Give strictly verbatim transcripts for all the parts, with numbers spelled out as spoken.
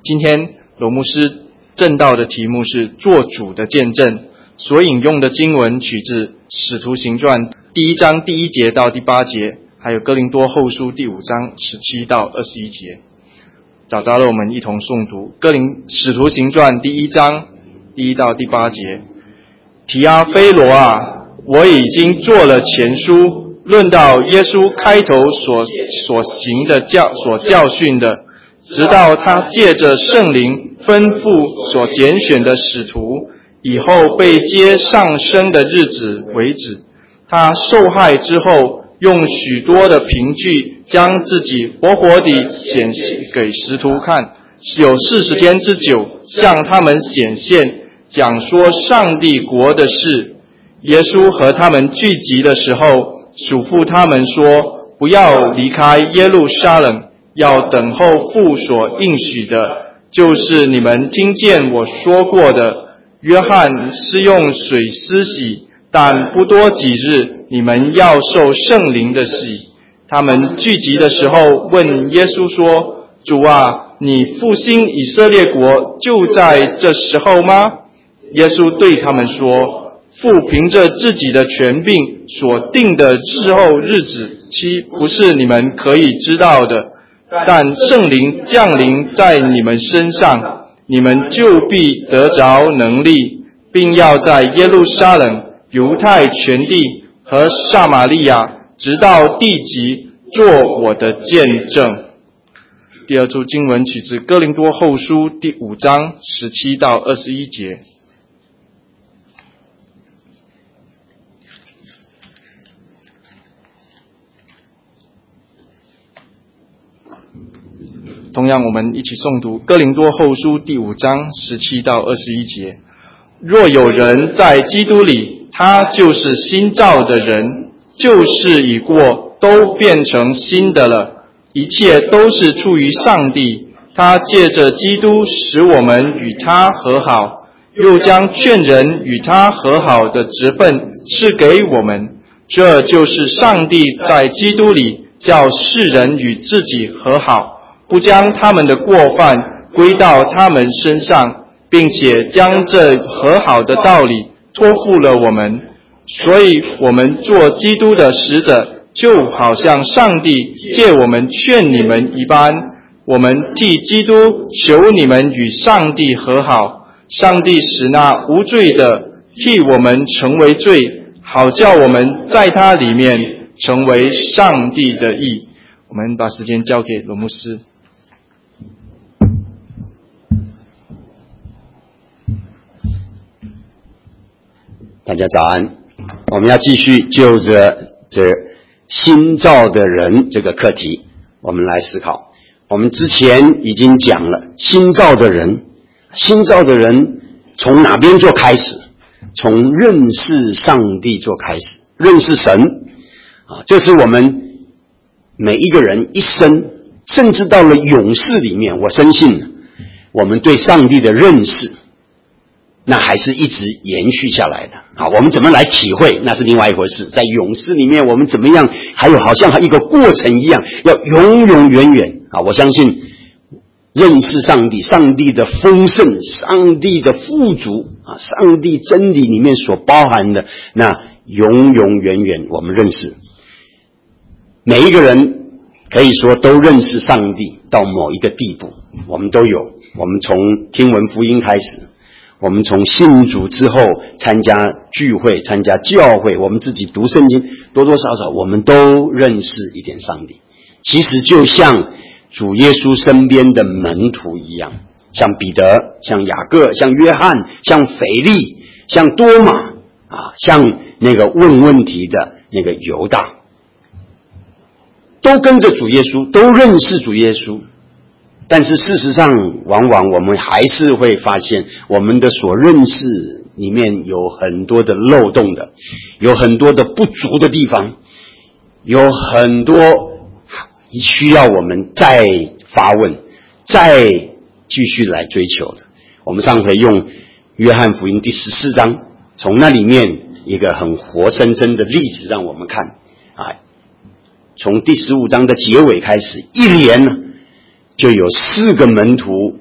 今天罗牧师正道的题目是做主的见证，所引用的经文取自使徒行传第一章第一节到第八节，还有哥林多后书第五章十七到二十一节。找着了，我们一同诵读哥林使徒行传第一章第一到第八节。提阿非罗啊，我已经做了前书，论到耶稣开头所所行的教所教训的，直到他借着圣灵吩咐所拣选的使徒以后被接上升的日子为止。他受害之后，用许多的凭据将自己活活地显给使徒看，有四十天之久，向他们显现，讲说上帝国的事。耶稣和他们聚集的时候，嘱咐他们说，不要离开耶路撒冷，要等候父所应许的，就是你们听见我说过的。约翰是用水施洗，但不多几日，你们要受圣灵的洗。他们聚集的时候，问耶稣说，主啊，你复兴以色列国就在这时候吗？耶稣对他们说，父凭着自己的权柄所定的日后日子期，不是你们可以知道的，但圣灵降临在你们身上，你们就必得着能力，并要在耶路撒冷、犹太全地和撒玛利亚直到地极做我的见证。第二处经文取自哥林多后书第五章十七到二十一节。同样，我们一起诵读哥林多后书第五章十七到二十一节。若有人在基督里，他就是新造的人，旧事已过，都变成新的了。一切都是出于上帝，他借着基督使我们与他和好，又将劝人与他和好的职分赐给我们。这就是上帝在基督里叫世人与自己和好，不将他们的过犯归到他们身上，并且将这和好的道理托付了我们。所以我们做基督的使者，就好像上帝借我们劝你们一般，我们替基督求你们与上帝和好。上帝使那无罪的替我们成为罪，好叫我们在他里面成为上帝的义。我们把时间交给罗牧师。 大家早安，我们要继续就着这新造的人这个课题，我们来思考。我们之前已经讲了新造的人，新造的人从哪边做开始？从认识上帝做开始，认识神啊，这是我们每一个人一生，甚至到了永世里面，我深信我们对上帝的认识那还是一直延续下来的啊！我们怎么来体会，那是另外一回事。在永世里面，我们怎么样，还有好像一个过程一样，要永永远远啊！我相信认识上帝，上帝的丰盛，上帝的富足啊，上帝真理里面所包含的，那永永远远我们认识。每一个人可以说都认识上帝到某一个地步，我们都有。我们从听闻福音开始，我们从信主之后参加聚会，参加教会，我们自己读圣经，多多少少我们都认识一点上帝。其实就像主耶稣身边的门徒一样，像彼得，像雅各，像约翰，像腓利，像多马啊，像那个问问题的那个犹大，都跟着主耶稣，都认识主耶稣。但是事实上，往往我们还是会发现，我们的所认识里面有很多的漏洞的，有很多的不足的地方，有很多需要我们再发问，再继续来追求的。我们上回用约翰福音第十四章，从那里面一个很活生生的例子让我们看啊，从第十五章的结尾开始，一连呢就有四个门徒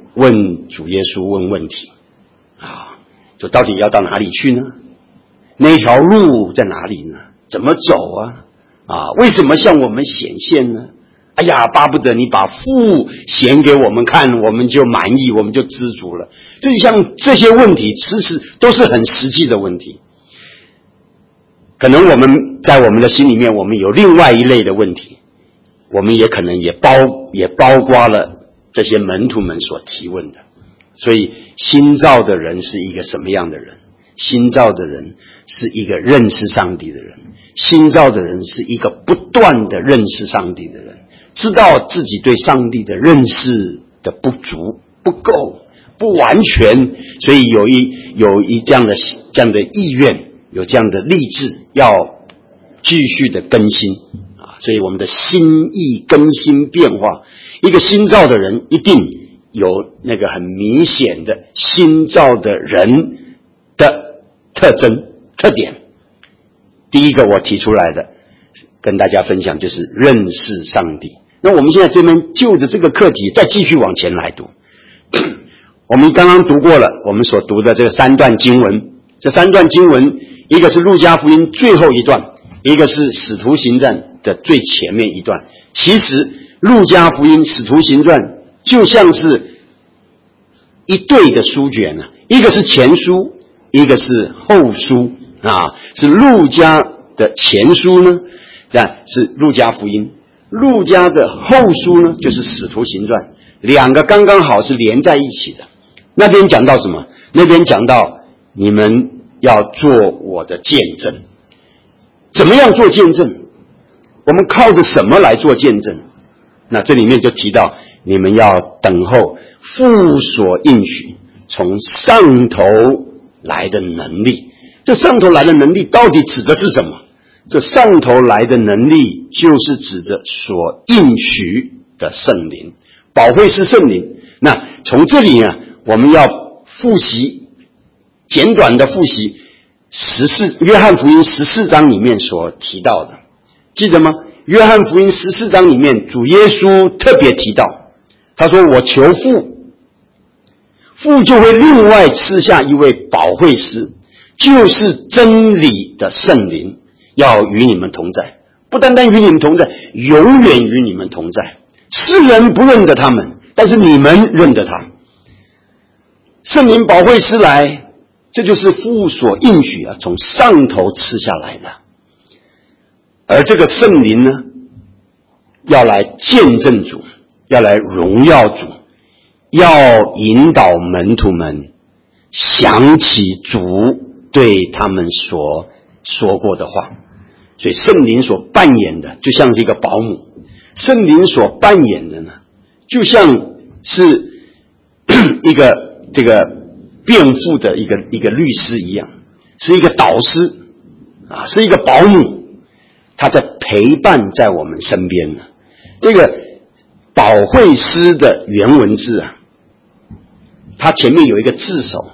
问主耶稣问问题啊，就到底要到哪里去呢？那条路在哪里呢？怎么走啊？啊，为什么向我们显现呢？哎呀，巴不得你把父显给我们看，我们就满意，我们就知足了。这像这些问题，其实都是很实际的问题。可能我们在我们的心里面，我们有另外一类的问题，我们也可能也包也包括了这些门徒们所提问的。所以新造的人是一个什么样的人？新造的人是一个认识上帝的人，新造的人是一个不断的认识上帝的人，知道自己对上帝的认识的不足、不够、不完全，所以有一有一这样的这样的意愿，有这样的立志，要继续的更新啊！所以我们的心意更新变化，一个新造的人一定有那个很明显的新造的人的特征特点。第一个我提出来的跟大家分享就是认识上帝。那我们现在这边就着这个课题再继续往前来读。我们刚刚读过了我们所读的这个三段经文，这三段经文一个是路加福音最后一段，一个是使徒行传的最前面一段。其实路加福音使徒行传就像是一对的书卷啊，一个是前书，一个是后书啊，是路加的前书呢，是路加福音，路加的后书呢就是使徒行传，两个刚刚好是连在一起的。那边讲到什么？那边讲到你们要做我的见证。怎么样做见证？我们靠着什么来做见证？那这里面就提到你们要等候父所应许从上头来的能力。这上头来的能力到底指的是什么？这上头来的能力就是指着所应许的圣灵，保惠师圣灵。那从这里呢，我们要复习简短的复习十四约翰福音十四章里面所提到的，记得吗？约翰福音十四章里面主耶稣特别提到，他说我求父，父就会另外赐下一位保惠师，就是真理的圣灵，要与你们同在，不单单与你们同在，永远与你们同在。世人不认得他们，但是你们认得他。圣灵保惠师来，这就是父所应许啊，从上头赐下来的。而这个圣灵呢，要来见证主，要来荣耀主，要引导门徒们想起主对他们所说过的话。所以圣灵所扮演的就像是一个保姆，圣灵所扮演的呢，就像是一个这个辩护的一个一个律师一样，是一个导师啊，是一个保姆，他在陪伴在我们身边呢。这个保惠师的原文字啊，它前面有一个字首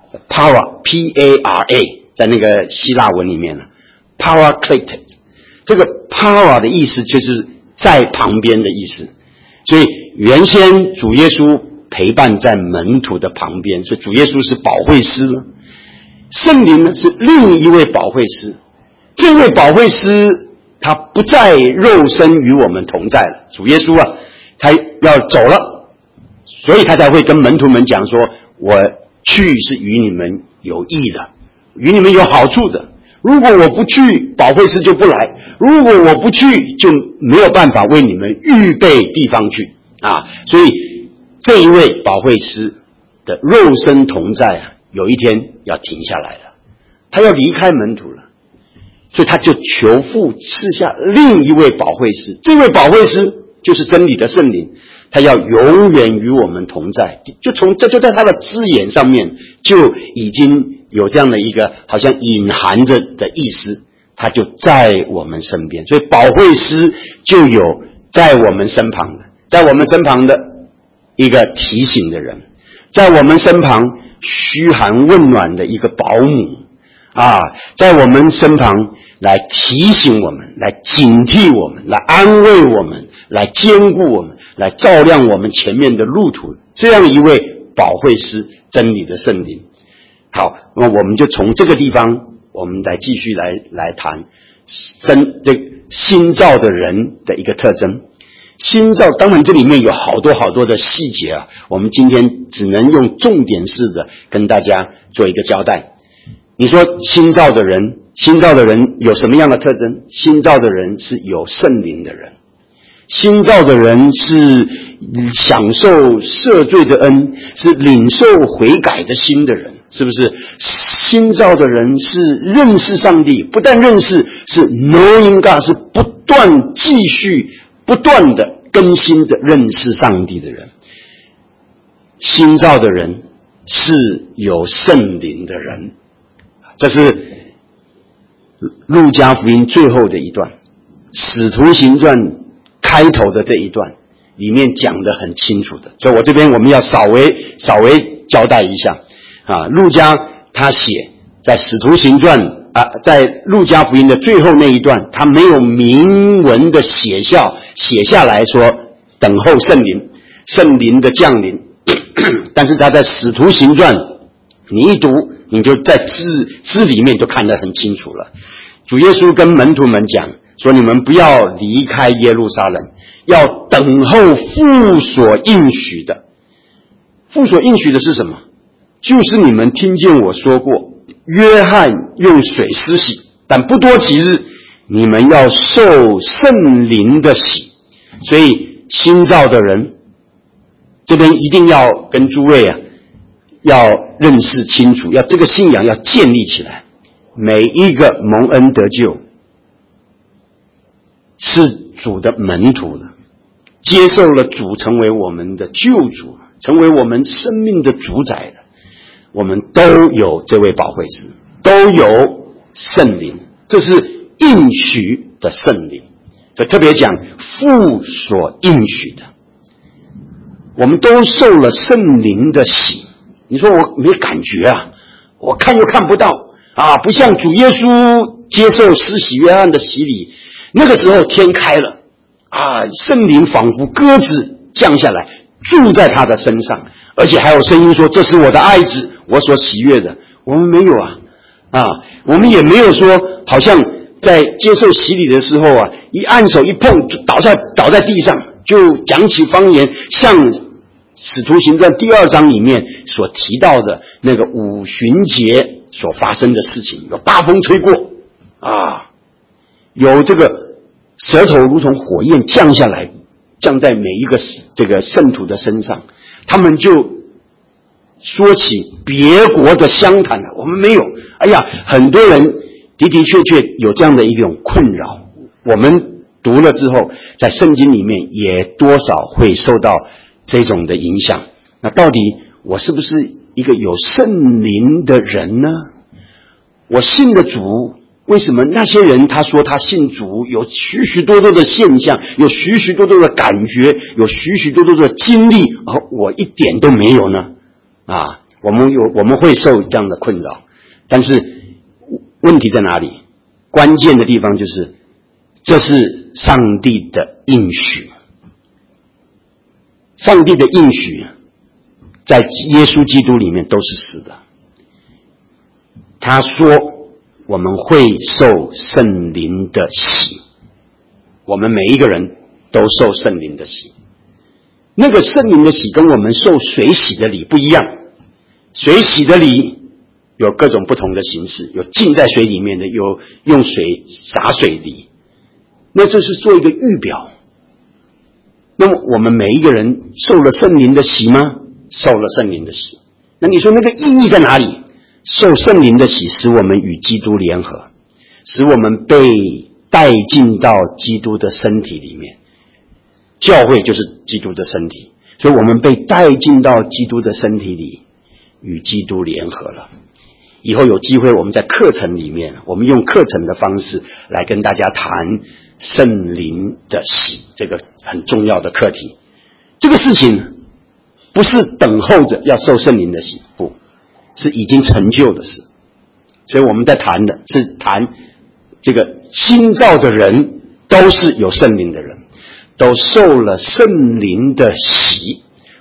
para P A R A， 在那个希腊文里面呢 paraclete， 这个 para 的意思就是在旁边的意思。所以原先主耶稣陪伴在门徒的旁边，所以主耶稣是保惠师了。圣灵呢是另一位保惠师，这位保惠师他不再肉身与我们同在了，主耶稣啊他要走了，所以他才会跟门徒们讲说，我去是与你们有益的，与你们有好处的，如果我不去，保惠师就不来，如果我不去，就没有办法为你们预备地方去啊。所以这一位保惠师的肉身同在啊，有一天要停下来了，他要离开门徒了，所以他就求父赐下另一位保惠师，这位保惠师就是真理的圣灵，他要永远与我们同在。就从这就在他的字眼上面就已经有这样的一个好像隐含着的意思，他就在我们身边。所以保惠师就有在我们身旁的，在我们身旁的一个提醒的人，在我们身旁嘘寒问暖的一个保姆啊，在我们身旁来提醒我们，来警惕我们，来安慰我们，来坚固我们，来照亮我们前面的路途， 这样一位保惠师，真理的圣灵。好，那么我们就从这个地方，我们来继续来来谈真这新造的人的一个特征。新造，当然这里面有好多好多的细节啊，我们今天只能用重点式的跟大家做一个交代。你说新造的人，新造的人有什么样的特征？新造的人是有圣灵的人，新造的人是享受赦罪的恩，是领受悔改的心的人，是不是？新造的人是认识上帝，不但认识，是 knowing God， 是不断继续不断的更新的认识上帝的人。新造的人是有圣灵的人，这是路加福音最后的一段，使徒行传开头的这一段里面讲得很清楚的，所以我这边我们要稍微稍微交代一下啊。路加他写在使徒行传啊，在路加福音的最后那一段，他没有明文的写下写下来说等候圣灵，圣灵的降临，但是他在使徒行传你一读，你就在字字里面就看得很清楚了。主耶稣跟门徒们讲说，你们不要离开耶路撒冷，要等候父所应许的。父所应许的是什么？就是你们听见我说过，约翰用水施洗，但不多几日，你们要受圣灵的洗。所以新造的人这边一定要跟诸位啊要认识清楚，要这个信仰要建立起来。每一个蒙恩得救是主的门徒的，接受了主成为我们的救主，成为我们生命的主宰的，我们都有这位保惠师，都有圣灵，这是应许的圣灵。所以特别讲父所应许的，我们都受了圣灵的洗。你说我没感觉啊，我看又看不到啊，不像主耶稣接受施洗约翰的洗礼，那个时候天开了啊，圣灵仿佛鸽子降下来，住在他的身上，而且还有声音说，这是我的爱子，我所喜悦的。我们没有啊，啊，我们也没有说好像在接受洗礼的时候啊，一按手一碰就倒在倒在地上，就讲起方言，像使徒行传第二章里面所提到的那个五旬节所发生的事情，有大风吹过啊，有这个舌头如同火焰降下来，降在每一个这个圣徒的身上，他们就说起别国的乡谈了。我们没有，哎呀，很多人的的确确有这样的一种困扰，我们读了之后，在圣经里面也多少会受到这种的影响。那到底我是不是一个有圣灵的人呢？我信了主，为什么那些人他说他信主，有许许多多的现象，有许许多多的感觉，有许许多多的经历，而我一点都没有呢？啊，我们有我们会受这样的困扰，但是问题在哪里？关键的地方就是，这是上帝的应许。上帝的应许在耶稣基督里面都是是的。他说我们会受圣灵的洗，我们每一个人都受圣灵的洗。那个圣灵的洗跟我们受水洗的礼不一样，水洗的礼有各种不同的形式，有浸在水里面的，有用水洒水礼，那这是做一个预表。那么我们每一个人受了圣灵的洗吗？受了圣灵的洗。那你说那个意义在哪里？受圣灵的洗使我们与基督联合，使我们被带进到基督的身体里面。教会就是基督的身体，所以我们被带进到基督的身体里，与基督联合了。以后有机会我们在课程里面，我们用课程的方式来跟大家谈圣灵的洗，这个很重要的课题。这个事情不是等候着要受圣灵的洗，不是已经成就的事。所以我们在谈的是谈这个新造的人都是有圣灵的人，都受了圣灵的洗。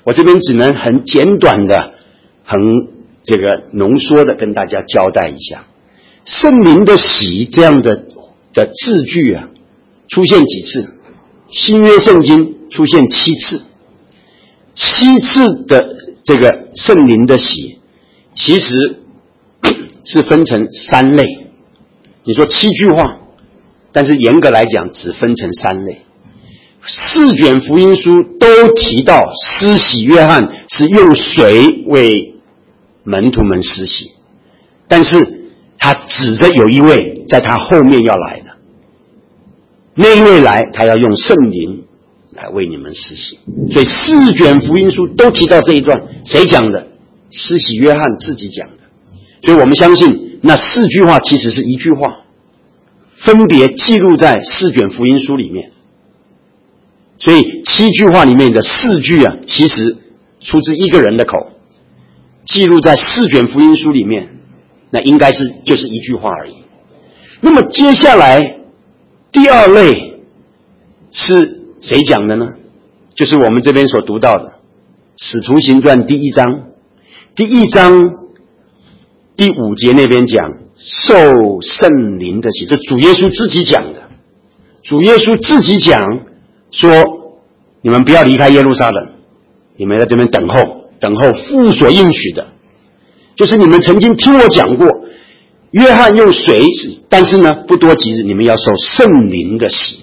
我这边只能很简短的、很这个浓缩的跟大家交代一下，圣灵的洗这样的的字句啊，出现几次？新约圣经出现七次，七次的这个圣灵的洗，其实是分成三类。你说七句话，但是严格来讲只分成三类。四卷福音书都提到施洗约翰是用水为门徒们施洗，但是他指着有一位在他后面要来的，那一位来他要用圣灵来为你们施洗。所以四卷福音书都提到这一段，谁讲的？施洗约翰自己讲的。所以我们相信那四句话其实是一句话，分别记录在四卷福音书里面。所以七句话里面的四句啊，其实出自一个人的口，记录在四卷福音书里面，那应该是就是一句话而已。那么接下来第二类是谁讲的呢？就是我们这边所读到的使徒行传第一章，第一章第五节那边讲受圣灵的洗，这主耶稣自己讲的。主耶稣自己讲说，你们不要离开耶路撒冷，你们在这边等候，等候父所应许的，就是你们曾经听我讲过，约翰用水洗，但是呢不多即日，你们要受圣灵的洗。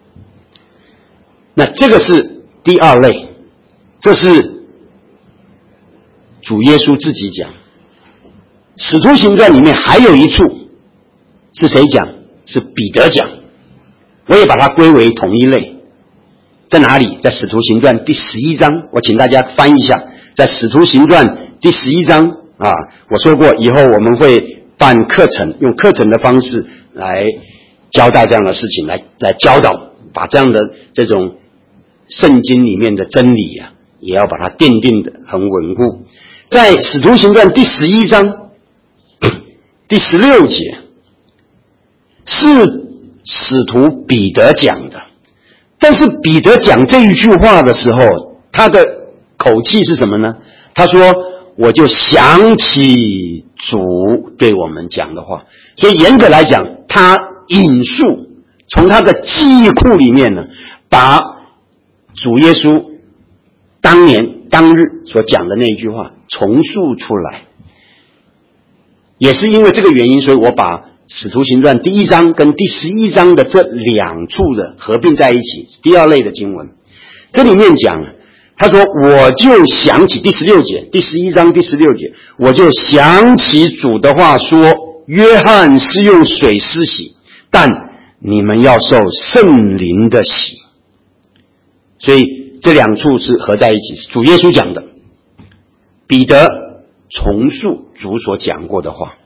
那这个是第二类，这是主耶稣自己讲。使徒行传里面还有一处是谁讲？是彼得讲，我也把它归为同一类。在哪里？在使徒行传第十一章，我请大家翻一下，在使徒行传第十一章啊，我说过以后我们会办课程，用课程的方式来交代这样的事情，来来教导，把这样的这种圣经里面的真理啊，也要把它奠定的很稳固。在使徒行传第十一章第十六节，是使徒彼得讲的。但是彼得讲这一句话的时候，他的口气是什么呢？他说，我就想起主对我们讲的话。所以严格来讲，他引述从他的记忆库里面呢，把主耶稣当年当日所讲的那一句话重述出来。也是因为这个原因，所以我把使徒行传第一章跟第十一章的这两处的合并在一起，第二类的经文。这里面讲，他说我就想起第十六节，第十一章第十六节，我就想起主的话说，约翰是用水施洗，但你们要受圣灵的洗。所以这两处是合在一起，是主耶稣讲的，彼得重述主所讲过的话。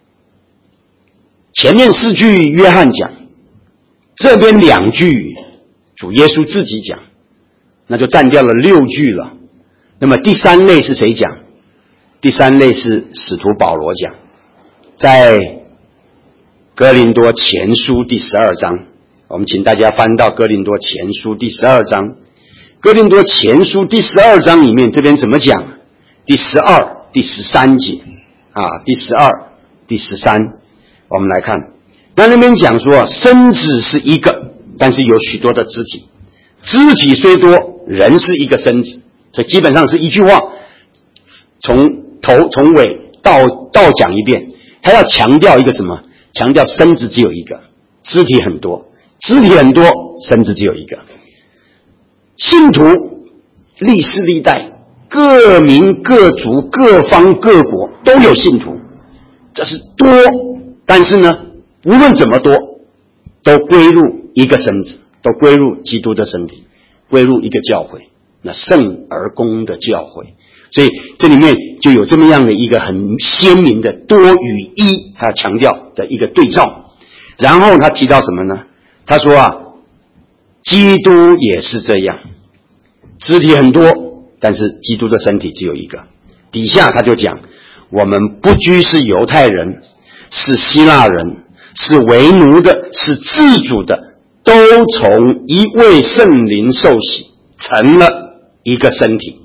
前面四句约翰讲，这边两句主耶稣自己讲，那就占掉了六句了。那么第三类是谁讲？第三类是使徒保罗讲，在哥林多前书第十二章，我们请大家翻到哥林多前书第十二章。哥林多前书第十二章里面，这边怎么讲？第十二、第十三节啊，第十二、第十三。我们来看，那那边讲说，身子是一个，但是有许多的肢体，肢体虽多，人是一个身子。所以基本上是一句话，从头从尾到到讲一遍。他要强调一个什么？强调身子只有一个，肢体很多，肢体很多，身子只有一个。信徒历世历代，各民各族各方各国都有信徒，这是多。但是呢，无论怎么多，都归入一个身子，都归入基督的身体，归入一个教会，那圣而公的教会。所以这里面就有这么样的一个很鲜明的多与一，他强调的一个对照。然后他提到什么呢？他说啊，基督也是这样，肢体很多，但是基督的身体只有一个。底下他就讲，我们不拘是犹太人，是希腊人，是为奴的，是自主的，都从一位圣灵受洗，成了一个身体，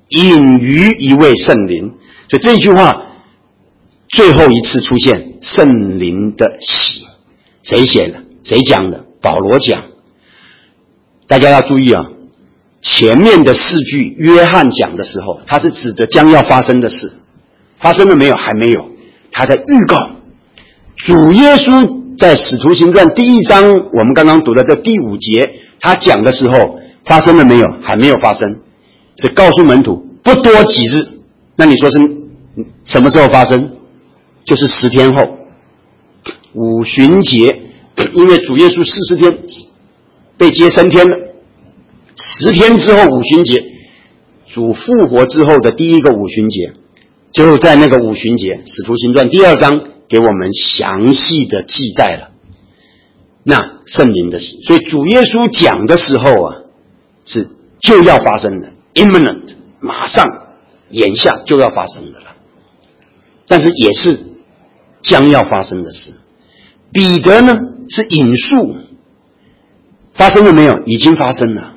隐于一位圣灵。所以这句话最后一次出现圣灵的喜，谁写的？谁讲的？保罗讲。大家要注意啊，前面的四句约翰讲的时候，他是指着将要发生的事，发生了没有？还没有，他在预告。主耶稣在使徒行传第一章我们刚刚读的这第五节，他讲的时候发生了没有？还没有发生，是告诉门徒不多几日。那你说是什么时候发生？就是十天后五旬节，因为主耶稣四十天被接升天了，十天之后五旬节，主复活之后的第一个五旬节，就在那个五旬节，使徒行传第二章给我们详细的记载了那圣灵的喜。所以主耶稣讲的时候啊，是就要发生的 imminent， 马上眼下就要发生的了，但是也是将要发生的事。彼得呢是引述，发生了没有？已经发生了，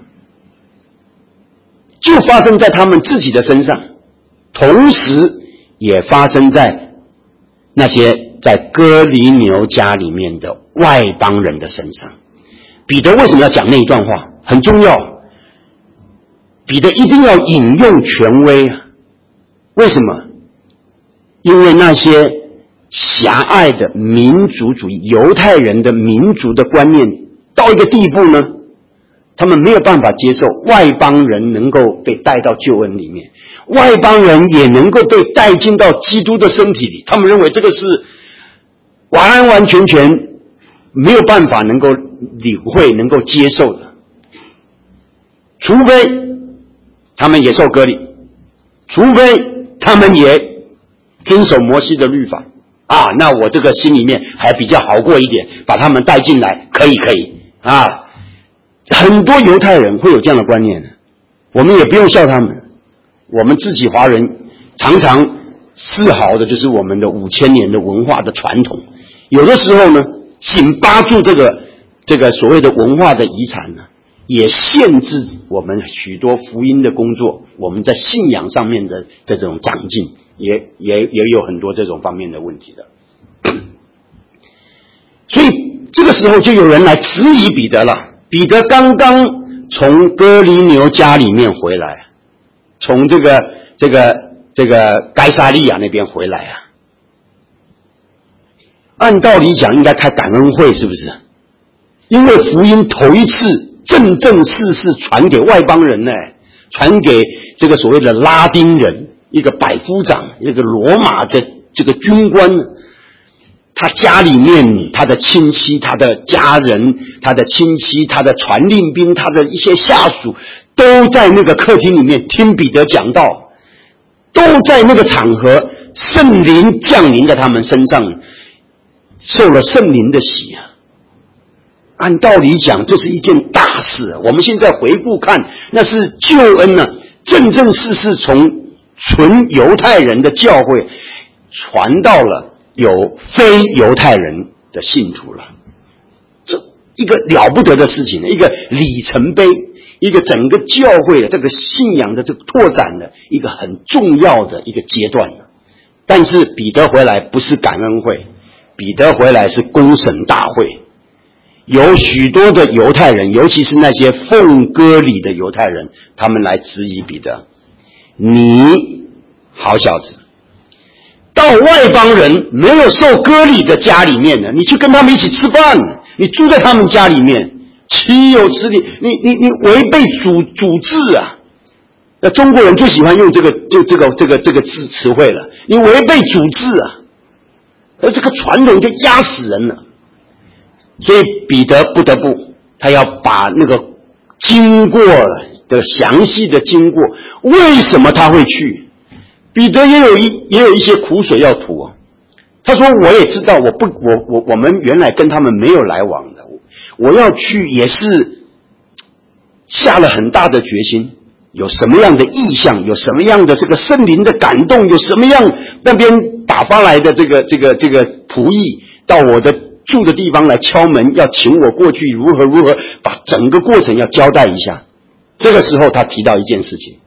就发生在他们自己的身上，同时也发生在那些在哥尼流家里面的外邦人的身上。彼得为什么要讲那一段话？很重要，彼得一定要引用权威啊。为什么？因为那些狭隘的民族主义，犹太人的民族的观念到一个地步呢，他们没有办法接受外邦人能够被带到救恩里面，外邦人也能够被带进到基督的身体里，他们认为这个是完完全全没有办法能够领会能够接受的，除非他们也受割礼，除非他们也遵守摩西的律法啊，那我这个心里面还比较好过一点，把他们带进来，可以可以啊。很多犹太人会有这样的观念，我们也不用笑他们。我们自己华人常常自豪的就是我们的五千年的文化的传统，有的时候呢，紧扒住这个这个所谓的文化的遗产呢，也限制我们许多福音的工作，我们在信仰上面的这种长进，也也也有很多这种方面的问题的。所以这个时候就有人来质疑彼得了。彼得刚刚从哥尼流家里面回来，从这个这个这个该撒利亚那边回来啊，按道理讲应该开感恩会，是不是？因为福音头一次正正式式传给外邦人呢，传给这个所谓的拉丁人，一个百夫长，一个罗马的这个军官，他家里面他的亲戚，他的家人，他的亲戚，他的传令兵，他的一些下属都在那个客厅里面听彼得讲道，都在那个场合，圣灵降临在他们身上，受了圣灵的洗啊。按道理讲这是一件大事，我们现在回顾看，那是救恩呢、啊、正正式式从纯犹太人的教会传到了有非犹太人的信徒了，这一个了不得的事情，一个里程碑，一个整个教会的这个信仰的这个拓展的一个很重要的一个阶段。但是彼得回来不是感恩会，彼得回来是公审大会，有许多的犹太人，尤其是那些奉割礼的犹太人，他们来质疑彼得，你好小子，到外邦人没有受割礼的家里面呢，你去跟他们一起吃饭，你住在他们家里面，岂有此理！你你你违背主主制啊！那中国人最喜欢用这个就这个这个这个字词汇了，你违背主制啊！而这个传统就压死人了。所以彼得不得不，他要把那个经过的详细的经过，为什么他会去？彼得也有一也有一些苦水要吐啊。他说：“我也知道，我不，我我我们原来跟他们没有来往的，我要去也是下了很大的决心。有什么样的意向，有什么样的这个圣灵的感动，有什么样那边打发来的这个这个这个仆役到我的住的地方来敲门，要请我过去，如何如何，把整个过程要交代一下。”这个时候他提到一件事情，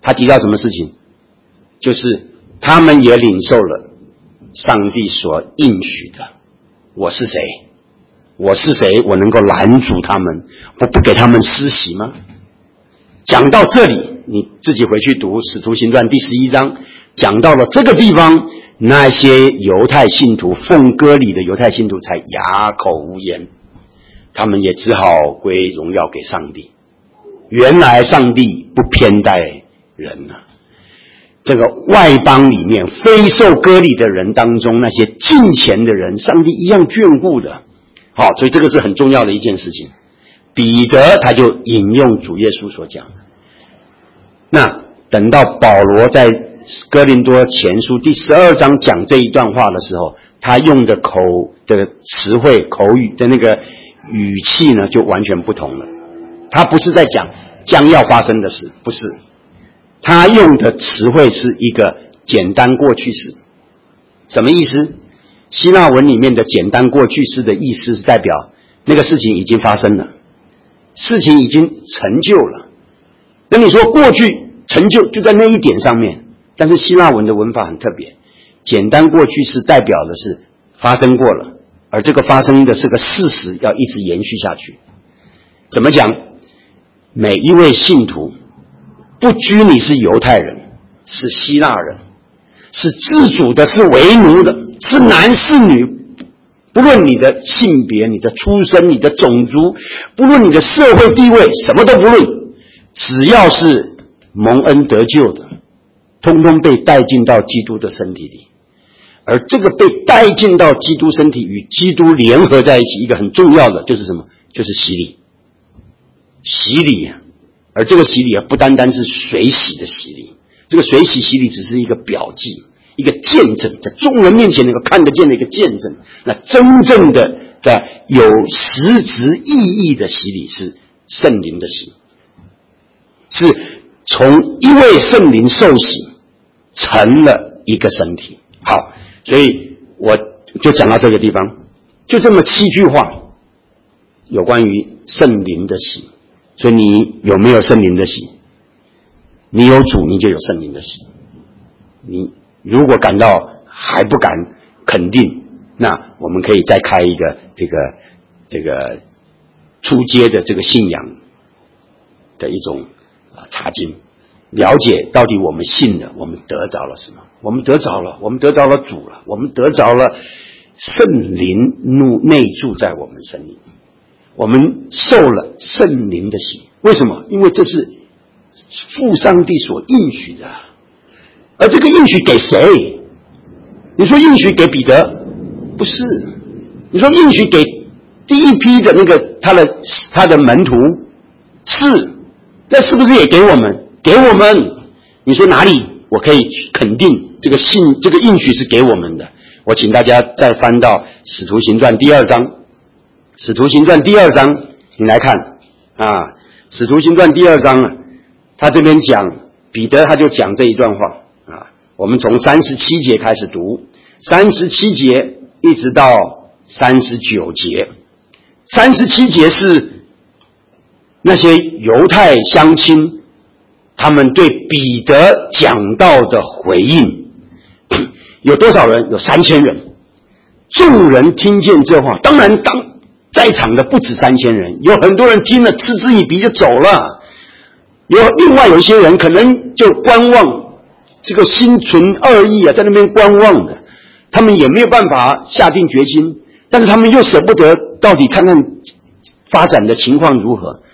他提到什么事情？就是他们也领受了上帝所应许的。我是谁？我是谁？我能够拦阻他们，我不给他们施洗吗？讲到这里，你自己回去读《使徒行传》第十一章，讲到了这个地方，那些犹太信徒，奉割礼的犹太信徒才哑口无言，他们也只好归荣耀给上帝。原来上帝不偏待人啊！这个外邦里面非受割礼的人当中，那些敬虔的人，上帝一样眷顾的。好，所以这个是很重要的一件事情。彼得他就引用主耶稣所讲的。那等到保罗在哥林多前书第十二章讲这一段话的时候，他用的口的词汇、口语的那个语气呢，就完全不同了。他不是在讲将要发生的事，不是。他用的词汇是一个简单过去式。什么意思？希腊文里面的简单过去式的意思是代表那个事情已经发生了，事情已经成就了。那你说过去成就就在那一点上面，但是希腊文的文法很特别，简单过去式代表的是发生过了，而这个发生的是个事实，要一直延续下去。怎么讲？每一位信徒不拘你是犹太人，是希腊人，是自主的，是为奴的，是男是女，不论你的性别、你的出身、你的种族，不论你的社会地位，什么都不论，只要是蒙恩得救的，通通被带进到基督的身体里。而这个被带进到基督身体与基督联合在一起，一个很重要的就是什么？就是洗礼。洗礼啊，而这个洗礼啊，不单单是水洗的洗礼，这个水洗洗礼只是一个表记，一个见证，在众人面前能够看得见的一个见证。那真正的的有实质意义的洗礼是圣灵的洗，是从一位圣灵受洗成了一个身体。好，所以我就讲到这个地方，就这么七句话有关于圣灵的洗。所以你有没有圣灵的洗？你有主，你就有圣灵的洗。你如果感到还不敢肯定，那我们可以再开一个这个这个初阶的这个信仰的一种啊查经，了解到底我们信了，我们得着了什么？我们得着了，我们得着了主了，我们得着了圣灵内住在我们身里。我们受了圣灵的洗，为什么？因为这是父上帝所应许的，而这个应许给谁？你说应许给彼得，不是；你说应许给第一批的那个他的他的门徒，是。那是不是也给我们？给我们。你说哪里？我可以肯定这个信这个应许是给我们的。我请大家再翻到《使徒行传》第二章。使徒行传第二章，你来看啊，使徒行传第二章啊，他这边讲彼得他就讲这一段话啊，我们从三十七节开始读，三十七节一直到三十九节，三十七节是那些犹太乡亲他们对彼得讲道的回应。有多少人？有三千人。众人听见这话，当然当在场的不止三千人，有很多人听了嗤之以鼻就走了，有另外有一些人可能就观望，这个心存恶意啊，在那边观望的，他们也没有办法下定决心，但是他们又舍不得到底看看发展的情况如何。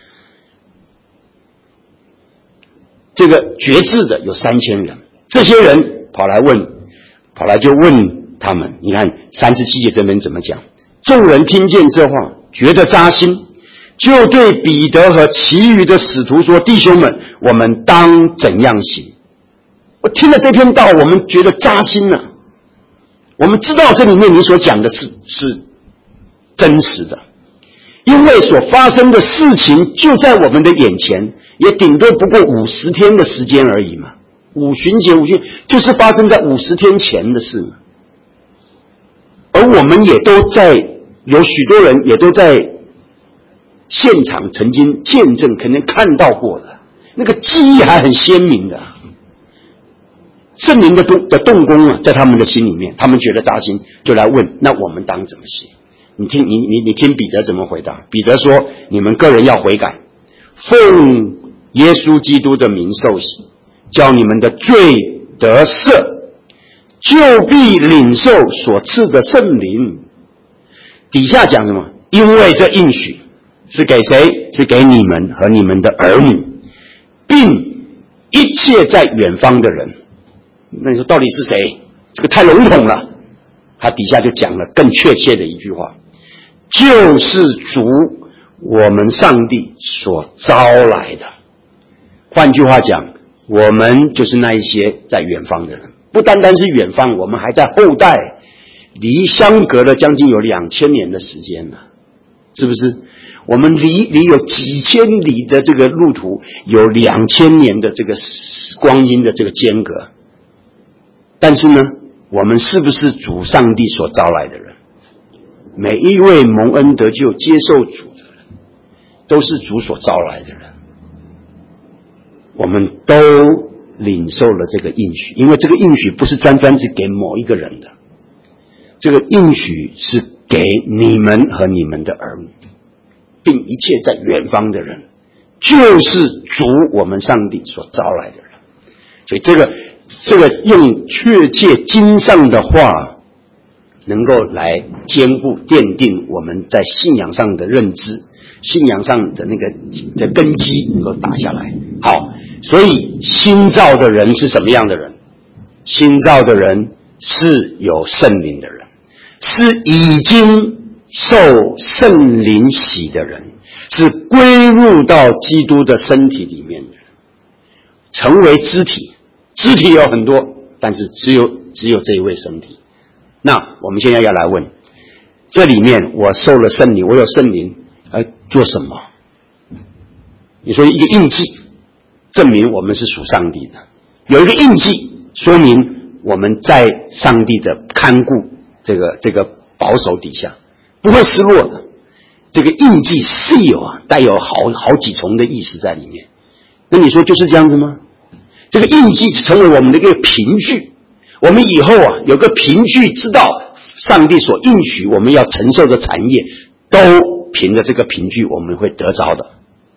这个决志的有三千人，这些人跑来问，跑来就问他们，你看三十七节这边怎么讲？众人听见这话，觉得扎心，就对彼得和其余的使徒说：弟兄们，我们当怎样行？我听了这篇道，我们觉得扎心了、啊。我们知道这里面你所讲的是是真实的，因为所发生的事情就在我们的眼前，也顶多不过五十天的时间而已嘛。五旬节，五旬就是发生在五十天前的事嘛。而我们也都在，有许多人也都在现场曾经见证，可能看到过的，那个记忆还很鲜明的。 圣灵的动的动工啊，在他们的心里面，他们觉得扎心，就来问：那我们当怎么写？你听，你你你听彼得怎么回答？彼得说：你们个人要悔改，奉耶稣基督的名受洗，叫你们的罪得赦，就必领受所赐的圣灵。底下讲什么？因为这应许是给谁？是给你们和你们的儿女，并一切在远方的人。那你说到底是谁？这个太笼统了。他底下就讲了更确切的一句话，就是主我们上帝所招来的。换句话讲，我们就是那一些在远方的人，不单单是远方，我们还在后代，离相隔了将近有两千年的时间了，是不是？我们离离有几千里的这个路途，有两千年的这个光阴的这个间隔。但是呢，我们是不是主上帝所招来的人？每一位蒙恩得救接受主的人，都是主所招来的人。我们都领受了这个应许，因为这个应许不是专专只给某一个人的，这个应许是给你们和你们的儿女，并一切在远方的人，就是主我们上帝所招来的人。所以这个这个用确切经上的话，能够来坚固奠定我们在信仰上的认知，信仰上的那个的根基能够打下来。好，所以新造的人是什么样的人？新造的人是有圣灵的人，是已经受圣灵洗的人，是归入到基督的身体里面的人，成为肢体。肢体有很多，但是只有只有这一位身体。那我们现在要来问，这里面我受了圣灵，我有圣灵，而做什么？你说一个印记，证明我们是属上帝的；有一个印记，说明我们在上帝的看顾这个这个保守底下，不会失落的。这个印记是有啊，带有好好几重的意思在里面。那你说就是这样子吗？这个印记成为我们的一个凭据，我们以后啊有个凭据，知道上帝所应许我们要承受的产业，都凭着这个凭据我们会得着的。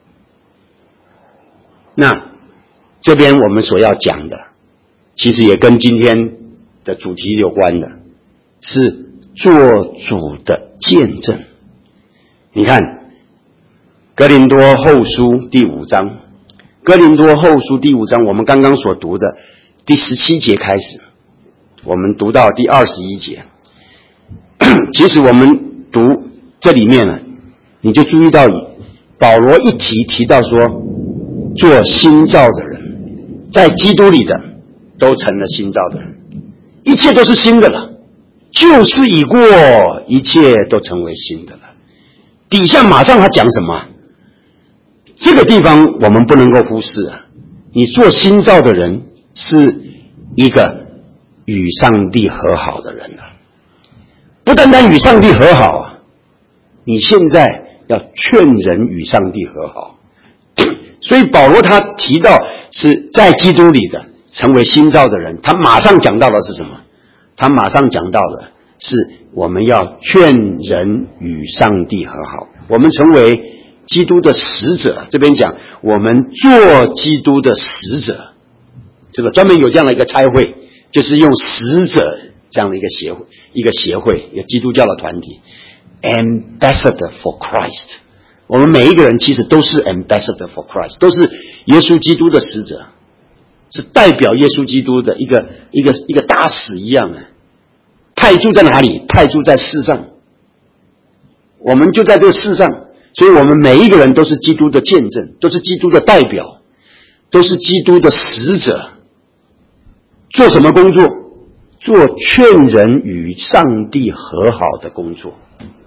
那这边我们所要讲的，其实也跟今天的主题有关的，是做主的见证。你看哥林多后书第五章，哥林多后书第五章我们刚刚所读的第十七节开始，我们读到第二十一节。其实我们读这里面呢，你就注意到保罗一提提到说，做新造的人，在基督里的都成了新造的人，一切都是新的了，旧事已过，一切都成为新的了。底下马上他讲什么？这个地方我们不能够忽视啊！你做新造的人是一个与上帝和好的人啊，不单单与上帝和好啊，你现在要劝人与上帝和好。所以保罗他提到是在基督里的成为新造的人，他马上讲到的是什么？他马上讲到的是我们要劝人与上帝和好，我们成为基督的使者。这边讲我们做基督的使者，这个专门有这样的一个差会，就是用使者这样的一个协会，一个协会，一个基督教的团体 ，Ambassador for Christ。我们每一个人其实都是 Ambassador for Christ， 都是耶稣基督的使者，是代表耶稣基督的一个一个一个大使一样啊。派驻在哪里？派驻在世上，我们就在这个世上，所以我们每一个人都是基督的见证，都是基督的代表，都是基督的使者。做什么工作？做劝人与上帝和好的工作，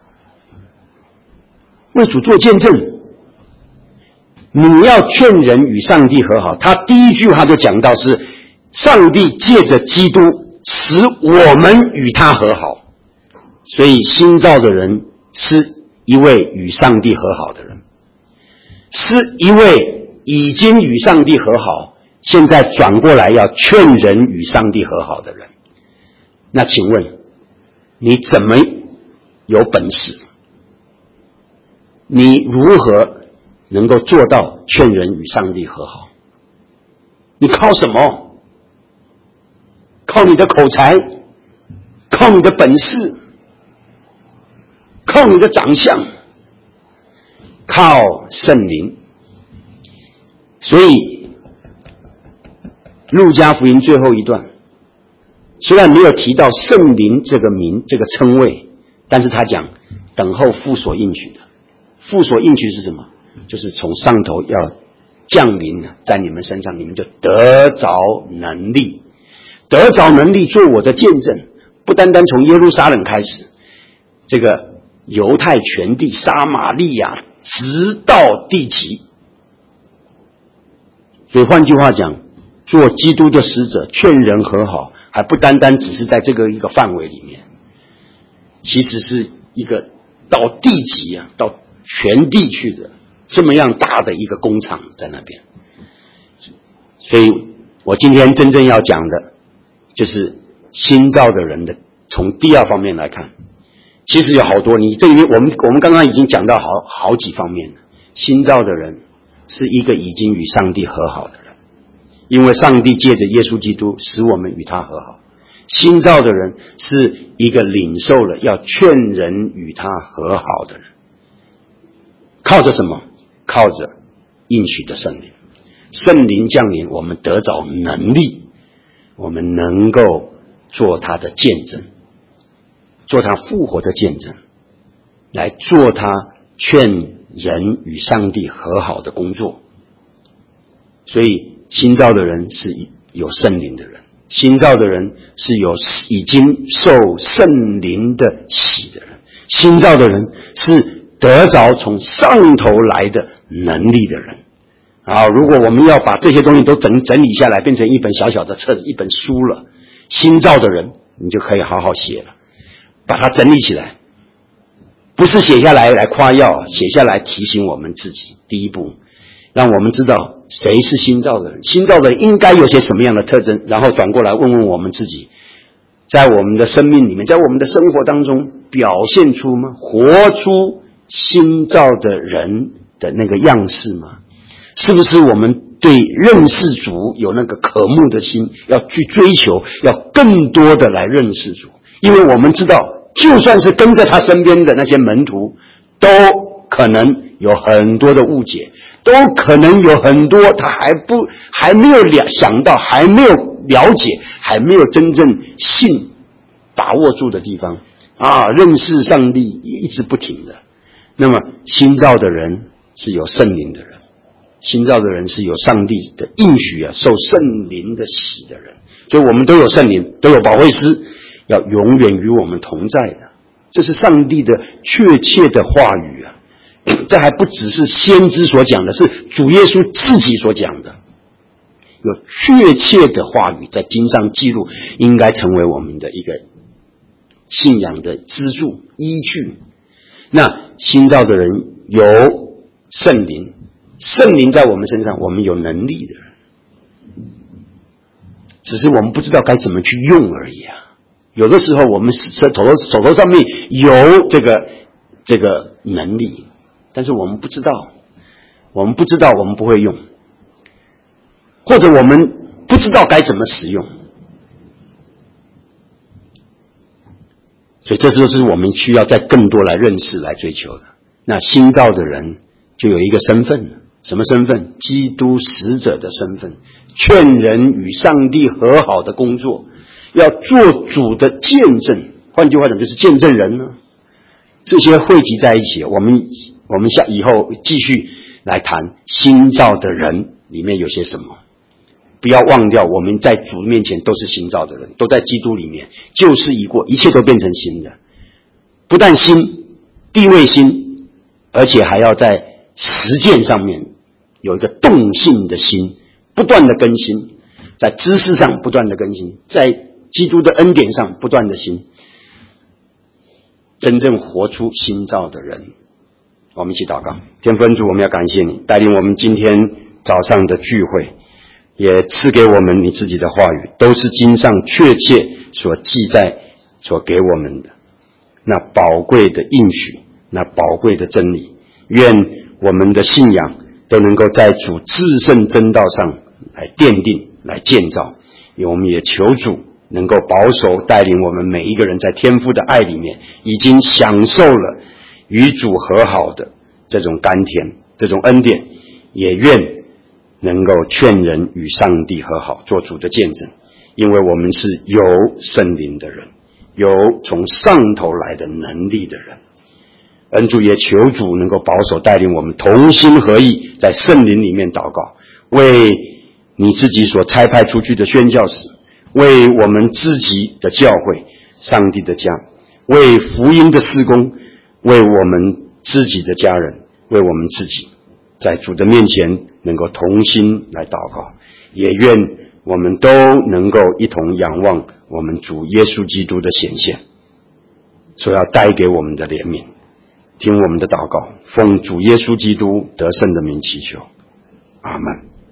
为主做见证。你要劝人与上帝和好，他第一句话就讲到是上帝借着基督使我们与他和好。所以新造的人是一位与上帝和好的人，是一位已经与上帝和好， 现在转过来要劝人与上帝和好的人。那请问你怎么有本事？你如何能够做到劝人与上帝和好？你靠什么？靠你的口才？靠你的本事？靠你的长相？靠圣灵。所以路加福音最后一段虽然没有提到圣灵这个名这个称谓，但是他讲等候父所应许的。父所应许是什么？就是从上头要降临在你们身上，你们就得着能力，得着能力做我的见证。不单单从耶路撒冷开始，这个犹太全地撒玛利亚直到地极。所以换句话讲，做基督的使者劝人和好，还不单单只是在这个一个范围里面，其实是一个到地极啊，到全地去的这么样大的一个工厂在那边。所以我今天真正要讲的就是新造的人的，从第二方面来看，其实有好多，你这里面我们我们刚刚已经讲到好好几方面了。新造的人是一个已经与上帝和好的人，因为上帝借着耶稣基督使我们与他和好。新造的人是一个领受了要劝人与他和好的人，靠着什么？靠着应许的圣灵。圣灵降临，我们得着能力，我们能够做他的见证，做他复活的见证，来做他劝人与上帝和好的工作。所以新造的人是有圣灵的人，新造的人是有已经受圣灵的洗的人，新造的人是得着从上头来的能力的人。好，如果我们要把这些东西都整整理下来，变成一本小小的册子，一本书了，新造的人你就可以好好写了，把它整理起来，不是写下来来夸耀，写下来提醒我们自己。第一步，让我们知道谁是新造的人，新造的人应该有些什么样的特征，然后转过来问问我们自己，在我们的生命里面，在我们的生活当中表现出吗？活出新造的人的那个样式吗？是不是我们对认识主有那个渴慕的心，要去追求，要更多的来认识主？因为我们知道，就算是跟着他身边的那些门徒，都可能有很多的误解，都可能有很多他还不还没有了想到，还没有了解，还没有真正信把握住的地方啊！认识上帝一直不停的。那么新造的人是有圣灵的人，新造的人是有上帝的应许啊，受圣灵的洗的人。所以我们都有圣灵，都有保惠师，要永远与我们同在的。这是上帝的确切的话语啊！这还不只是先知所讲的，是主耶稣自己所讲的。有确切的话语在经上记录，应该成为我们的一个信仰的支柱依据。那新造的人有圣灵，圣灵在我们身上，我们有能力的人，只是我们不知道该怎么去用而已啊。有的时候我们手头手头上面有这个这个能力，但是我们不知道，我们不知道，我们不会用，或者我们不知道该怎么使用。所以这就是我们需要再更多来认识来追求的。那新造的人就有一个身份，什么身份？基督使者的身份，劝人与上帝和好的工作，要做主的见证。换句话讲，就是见证人呢。这些汇集在一起，我们我们下以后继续来谈新造的人里面有些什么。不要忘掉，我们在主面前都是新造的人，都在基督里面，旧事已过，一切都变成新的。不但新，地位新，而且还要在实践上面有一个动性的心，不断的更新，在知识上不断的更新，在基督的恩典上不断的新，真正活出新造的人。我们一起祷告。天父恩主，我们要感谢你带领我们今天早上的聚会， 也赐给我们你自己的话语，都是经上确切所记载所给我们的那宝贵的应许，那宝贵的真理。愿我们的信仰都能够在主至圣真道上来奠定，来建造。我们也求主能够保守带领我们每一个人，在天父的爱里面已经享受了与主和好的这种甘甜，这种恩典，也愿能够劝人与上帝和好，做主的见证。因为我们是有圣灵的人，有从上头来的能力的人。恩主也求主能够保守带领我们同心合意，在圣灵里面祷告，为你自己所差派出去的宣教士，为我们自己的教会，上帝的家，为福音的事工，为我们自己的家人，为我们自己，在主的面前能够同心来祷告。也愿我们都能够一同仰望我们主耶稣基督的显现，所要带给我们的怜悯。听我们的祷告，奉主耶稣基督得胜的名祈求，阿们。